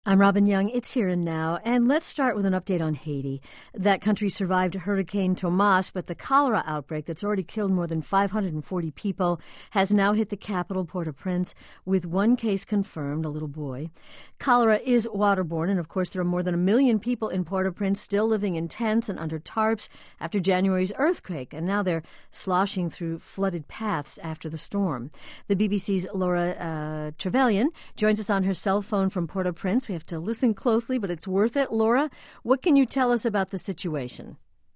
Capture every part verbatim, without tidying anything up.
I'm Robin Young. It's Here and Now. And let's start with an update on Haiti. That country survived Hurricane Tomas, but the cholera outbreak that's already killed more than five hundred forty people has now hit the capital, Port-au-Prince, with one case confirmed, a little boy. Cholera is waterborne, and of course there are more than a million people in Port-au-Prince still living in tents and under tarps after January's earthquake, and now they're sloshing through flooded paths after the storm. The B B C's Laura uh, Trevelyan joins us on her cell phone from Port-au-Prince. We have to listen closely, but it's worth it. Laura, what can you tell us about the situation?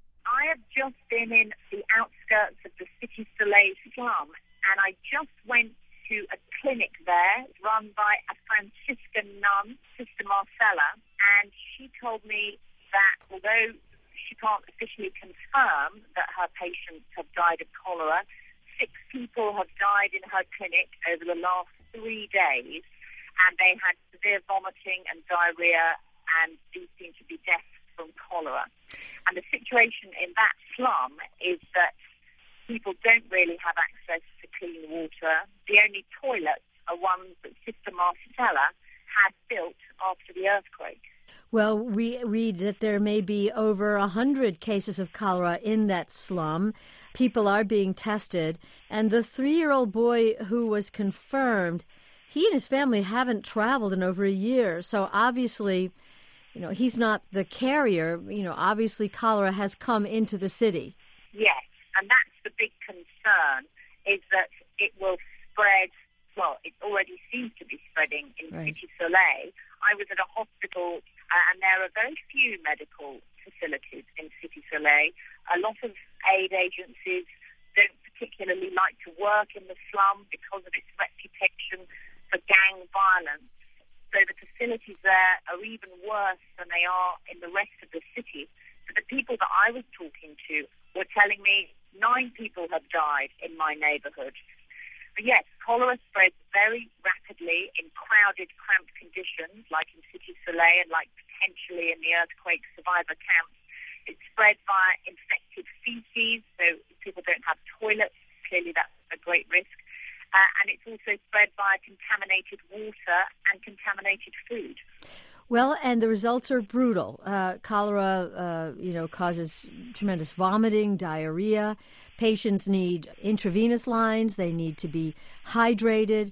I have just been in the outskirts of the Cité Soleil slum, and I just went to a clinic there run by a Franciscan nun, Sister Marcella, and she told me that although she can't officially confirm that her patients have died of cholera, six people have died in her clinic over the last three days. And they had severe vomiting and diarrhea, and these seem to be deaths from cholera. And the situation in that slum is that people don't really have access to clean water. The only toilets are ones that Sister Marcella had built after the earthquake. Well, we read that there may be over one hundred cases of cholera in that slum. People are being tested. And the three-year-old boy who was confirmed, he and his family haven't traveled in over a year, so obviously, you know, he's not the carrier. You know, obviously cholera has come into the city. Yes, and that's the big concern, is that it will spread, well, it already seems to be spreading in right. Cité Soleil. I was at a hospital, uh, and there are very few medical facilities in Cité Soleil. A lot of aid agencies don't particularly like to work in the slum because of its reputation for gang violence. So the facilities there are even worse than they are in the rest of the city. So the people that I was talking to were telling me nine people have died in my neighborhood. But yes, cholera spreads very rapidly in crowded, cramped conditions, like in Cité Soleil and like potentially in the earthquake survivor camps. It's spread via infected feces, so people don't have toilets. Clearly that's a great risk. Uh, and it's also spread by contaminated water and contaminated food. Well, and the results are brutal. Uh, cholera, uh, you know, causes tremendous vomiting, diarrhea. Patients need intravenous lines. They need to be hydrated.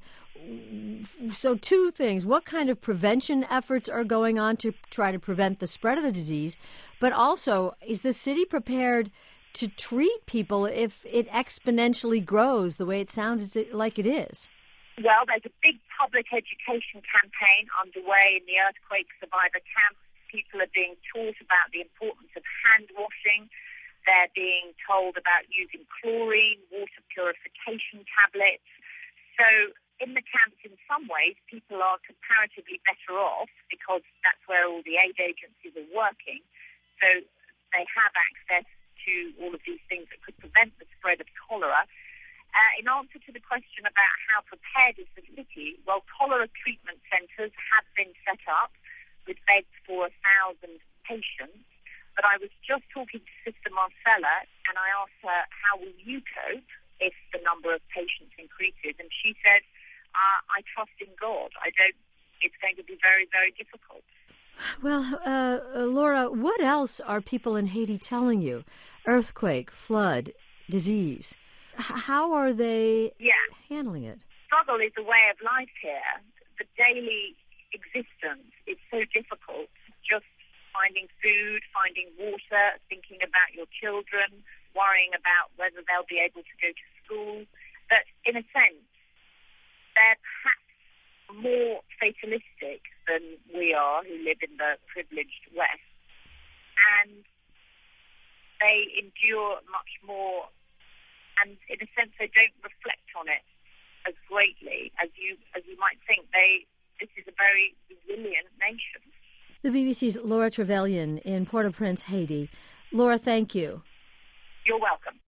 So two things. What kind of prevention efforts are going on to try to prevent the spread of the disease? But also, is the city prepared to treat people if it exponentially grows the way it sounds like it is? Well, there's a big public education campaign underway in the earthquake survivor camps. People are being taught about the importance of hand washing. They're being told about using chlorine, water purification tablets. So in the camps, in some ways, people are comparatively better off because that's where all the aid agencies are working. So they have access to all of these things that could prevent the spread of cholera. Uh, in answer to the question about how prepared is the city, well, cholera treatment centres have been set up with beds for a thousand patients. But I was just talking to Sister Marcella, and I asked her, how will you cope if the number of patients increases? And she said, uh, I trust in God. I don't, it's going to be very, very difficult. Well, uh, Laura, what else are people in Haiti telling you? Earthquake, flood, disease. H- how are they yeah. handling it? Struggle is a way of life here. The daily existence is so difficult. Just finding food, finding water, thinking about your children, worrying about whether they'll be able to go to school. But in a sense, they're perhaps more fatalistic than we are, who live in the privileged West. And they endure much more, and in a sense they don't reflect on it as greatly as you as you might think. They this is a very resilient nation. The B B C's Laura Trevelyan in Port-au-Prince, Haiti. Laura, thank you.